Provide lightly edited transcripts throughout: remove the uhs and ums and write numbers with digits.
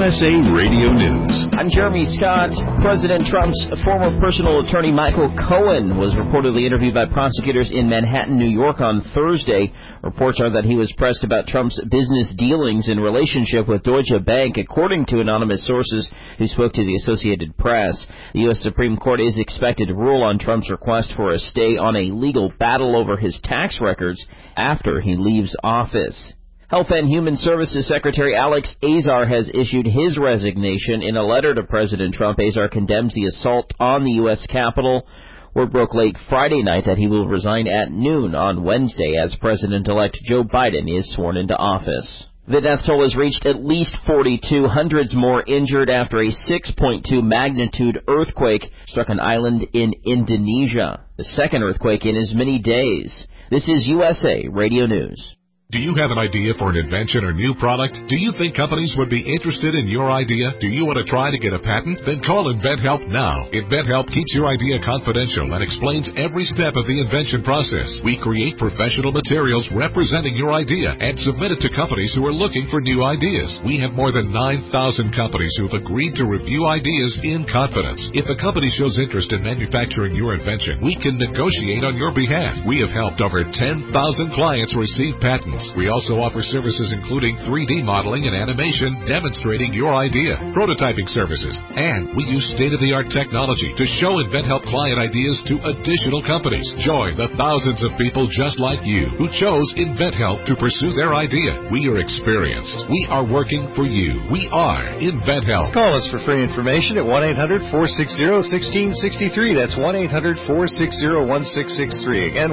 USA Radio News. I'm Jeremy Scott. President Trump's former personal attorney Michael Cohen was reportedly interviewed by prosecutors in Manhattan, New York on Thursday. Reports are that he was pressed about Trump's business dealings in relationship with Deutsche Bank, according to anonymous sources who spoke to the Associated Press. The U.S. Supreme Court is expected to rule on Trump's request for a stay on a legal battle over his tax records after he leaves office. Health and Human Services Secretary Alex Azar has issued his resignation in a letter to President Trump. Azar condemns the assault on the U.S. Capitol. Word broke late Friday night that he will resign at noon on Wednesday as President-elect Joe Biden is sworn into office. The death toll has reached at least 42, hundreds more injured after a 6.2 magnitude earthquake struck an island in Indonesia, the second earthquake in as many days. This is USA Radio News. Do you have an idea for an invention or new product? Do you think companies would be interested in your idea? Do you want to try to get a patent? Then call InventHelp now. InventHelp keeps your idea confidential and explains every step of the invention process. We create professional materials representing your idea and submit it to companies who are looking for new ideas. We have more than 9,000 companies who have agreed to review ideas in confidence. If a company shows interest in manufacturing your invention, we can negotiate on your behalf. We have helped over 10,000 clients receive patents. We also offer services including 3D modeling and animation demonstrating your idea, prototyping services, and we use state-of-the-art technology to show InventHelp client ideas to additional companies. Join the thousands of people just like you who chose InventHelp to pursue their idea. We are experienced. We are working for you. We are InventHelp. Call us for free information at 1-800-460-1663. That's 1-800-460-1663. Again,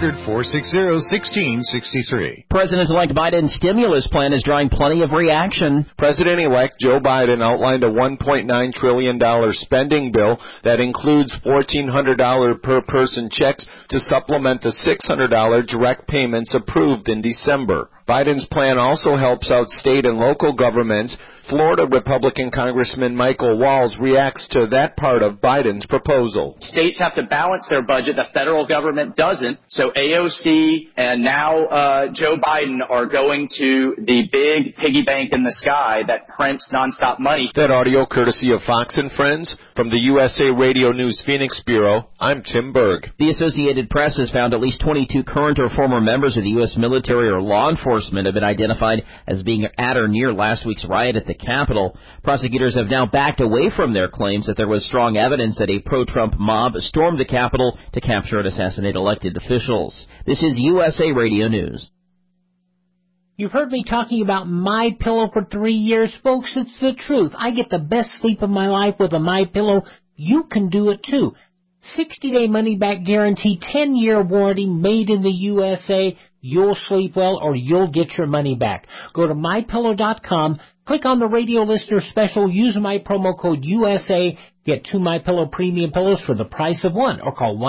1-800-460-1663. President-elect Biden's stimulus plan is drawing plenty of reaction. President-elect Joe Biden outlined a $1.9 trillion spending bill that includes $1,400 per person checks to supplement the $600 direct payments approved in December. Biden's plan also helps out state and local governments. Florida Republican Congressman Michael Walz reacts to that part of Biden's proposal. States have to balance their budget. The federal government doesn't. So AOC and now Joe Biden are going to the big piggy bank in the sky that prints nonstop money. That audio courtesy of Fox and Friends. From the USA Radio News Phoenix Bureau, I'm Tim Berg. The Associated Press has found at least 22 current or former members of the U.S. military or law enforcement have been identified as being at or near last week's riot at the Capitol. Prosecutors have now backed away from their claims that there was strong evidence that a pro-Trump mob stormed the Capitol to capture and assassinate elected officials. This is USA Radio News. You've heard me talking about MyPillow for 3 years, folks. It's the truth. I get the best sleep of my life with a MyPillow. You can do it too. 60-day money-back guarantee, 10-year warranty, made in the USA. You'll sleep well or you'll get your money back. Go to MyPillow.com, click on the radio listener special, use my promo code USA, get 2 MyPillow premium pillows for the price of one, or call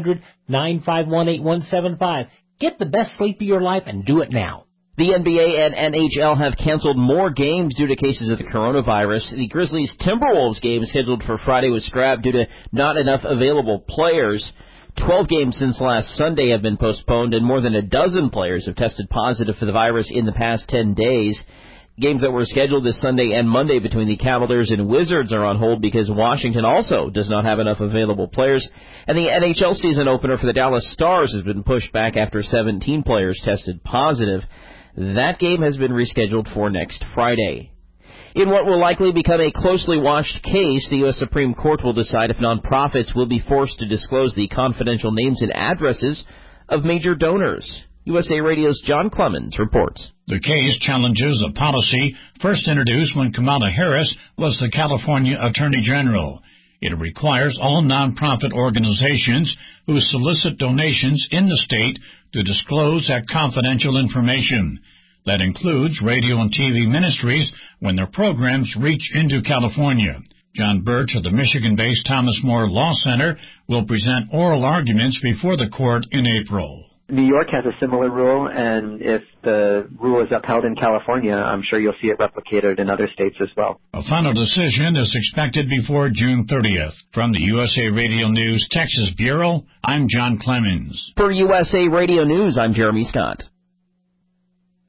1-800-951-8175. Get the best sleep of your life and do it now. The NBA and NHL have canceled more games due to cases of the coronavirus. The Grizzlies-Timberwolves game scheduled for Friday was scrapped due to not enough available players. 12 games since last Sunday have been postponed, and more than a dozen players have tested positive for the virus in the past 10 days. Games that were scheduled this Sunday and Monday between the Cavaliers and Wizards are on hold because Washington also does not have enough available players. And the NHL season opener for the Dallas Stars has been pushed back after 17 players tested positive. That game has been rescheduled for next Friday. In what will likely become a closely watched case, the U.S. Supreme Court will decide if nonprofits will be forced to disclose the confidential names and addresses of major donors. USA Radio's John Clemens reports. The case challenges a policy first introduced when Kamala Harris was the California Attorney General. It requires all nonprofit organizations who solicit donations in the state to disclose that confidential information. That includes radio and TV ministries when their programs reach into California. John Birch of the Michigan-based Thomas More Law Center will present oral arguments before the court in April. New York has a similar rule, and if the rule is upheld in California, I'm sure you'll see it replicated in other states as well. A final decision is expected before June 30th. From the USA Radio News Texas Bureau, I'm John Clemens. For USA Radio News, I'm Jeremy Scott.